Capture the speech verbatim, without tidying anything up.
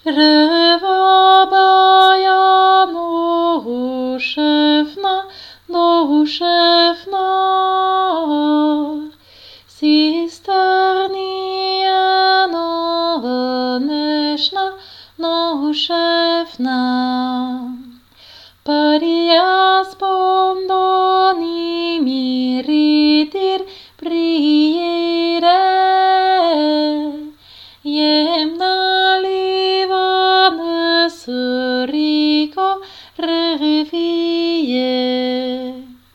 Revabaya no shefna, no shefna, sisternia no neshna, no shefna, parias pondoni miri.